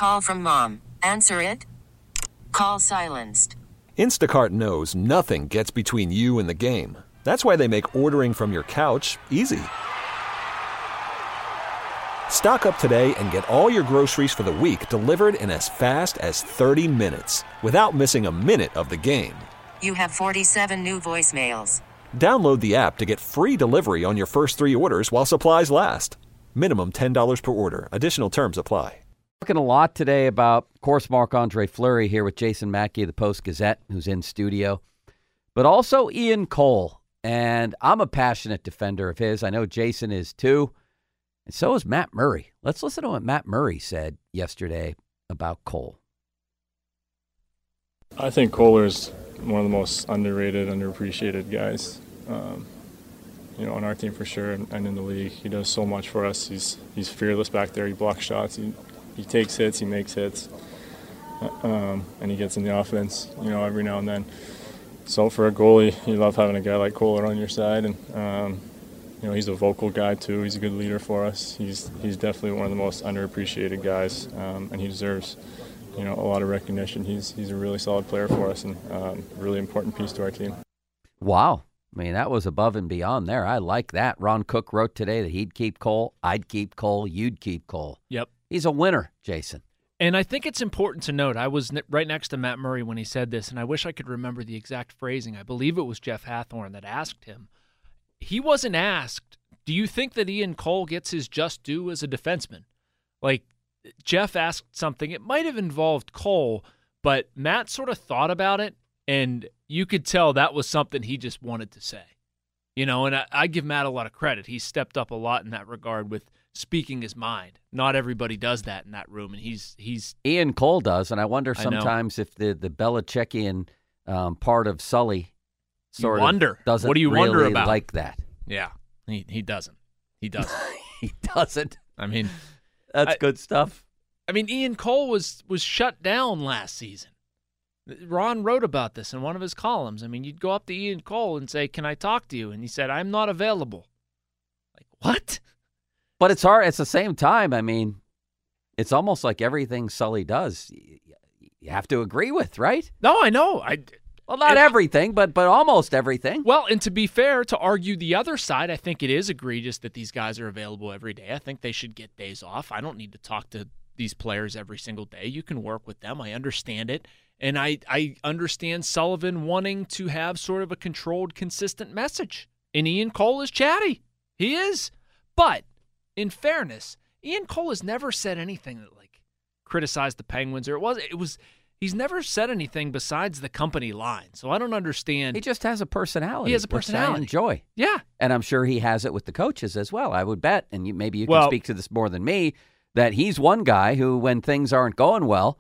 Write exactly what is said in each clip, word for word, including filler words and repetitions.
Call from mom. Answer it. Call silenced. Instacart knows nothing gets between you and the game. That's why they make ordering from your couch easy. Stock up today and get all your groceries for the week delivered in as fast as thirty minutes without missing a minute of the game. You have forty-seven new voicemails. Download the app to get free delivery on your first three orders while supplies last. Minimum ten dollars per order. Additional terms apply. Talking a lot today about, of course, Marc-Andre Fleury here with Jason Mackey of the Post-Gazette, who's in studio, but also Ian Cole. And I'm a passionate defender of his. I know Jason is too. And so is Matt Murray. Let's listen to what Matt Murray said yesterday about Cole. I think Kohler's one of the most underrated, underappreciated guys, um, you know, on our team for sure, and, and in the league. He does so much for us. He's he's fearless back there. He blocks shots. He he takes hits. He makes hits, um, and he gets in the offense, you know, every now and then. So for a goalie, you love having a guy like Kohler on your side, and um, you know, he's a vocal guy too. He's a good leader for us. He's he's definitely one of the most underappreciated guys, um, and he deserves, you know, a lot of recognition. He's he's a really solid player for us and um, really important piece to our team. Wow. I mean, that was above and beyond there. I like that. Ron Cook wrote today that he'd keep Cole, I'd keep Cole, you'd keep Cole. Yep. He's a winner, Jason. And I think it's important to note, I was right next to Matt Murray when he said this, and I wish I could remember the exact phrasing. I believe it was Jeff Hathhorn that asked him. He wasn't asked, do you think that Ian Cole gets his just due as a defenseman? Like, Jeff asked something. It might have involved Cole, but Matt sort of thought about it, and you could tell that was something he just wanted to say. You know, and I, I give Matt a lot of credit. He's stepped up a lot in that regard with speaking his mind. Not everybody does that in that room, and he's he's Ian Cole does, and I wonder I sometimes if the the Belichickian um, part of Sully sort you wonder. of doesn't what do you really wonder about? like that. Yeah, he he doesn't. He doesn't. He doesn't. I mean, that's I, good stuff. I mean, Ian Cole was was shut down last season. Ron wrote about this in one of his columns. I mean, you'd go up to Ian Cole and say, "Can I talk to you?" And he said, "I'm not available." Like, what? But it's hard. At the same time, I mean, it's almost like everything Sully does, you have to agree with, right? No, I know. I well, not everything, but but almost everything. Well, and to be fair, to argue the other side, I think it is egregious that these guys are available every day. I think they should get days off. I don't need to talk to these players every single day. You can work with them. I understand it. And I, I understand Sullivan wanting to have sort of a controlled, consistent message. And Ian Cole is chatty. He is. But in fairness, Ian Cole has never said anything that like criticized the Penguins, or it was it was he's never said anything besides the company line. So I don't understand. He just has a personality. He has a personality. Which I enjoy. Yeah. And I'm sure he has it with the coaches as well. I would bet, and you, maybe you can well, speak to this more than me, that he's one guy who, when things aren't going well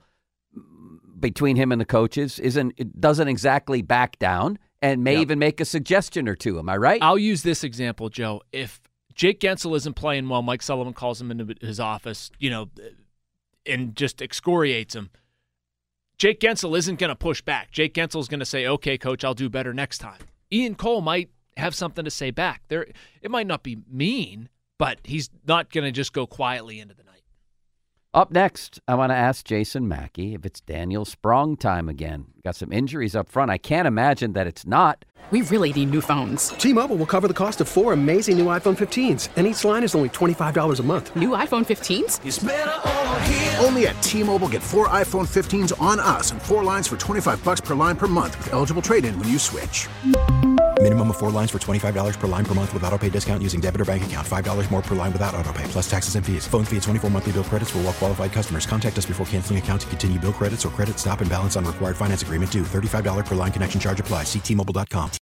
between him and the coaches, isn't it doesn't exactly back down and may yep. even make a suggestion or two. Am I right? I'll use this example, Joe. If Jake Gensel isn't playing well, Mike Sullivan calls him into his office, you know, and just excoriates him. Jake Gensel isn't going to push back. Jake Gensel's going to say, "Okay, coach, I'll do better next time." Ian Cole might have something to say back. There, it might not be mean, but he's not going to just go quietly into the night. Up next, I want to ask Jason Mackey if it's Daniel Sprong time again. Got some injuries up front. I can't imagine that it's not. We really need new phones. T-Mobile will cover the cost of four amazing new iPhone fifteens, and each line is only twenty-five dollars a month. New iPhone fifteens? It's better over here. Only at T-Mobile, get four iPhone fifteens on us and four lines for twenty-five dollars per line per month with eligible trade-in when you switch. Minimum of four lines for twenty-five dollars per line per month with autopay discount using debit or bank account. five dollars more per line without autopay, plus taxes and fees. Phone fee at twenty-four monthly bill credits for well-qualified customers. Contact us before canceling account to continue bill credits or credit stop and balance on required finance agreement due. thirty-five dollars per line connection charge applies. See T Mobile dot com.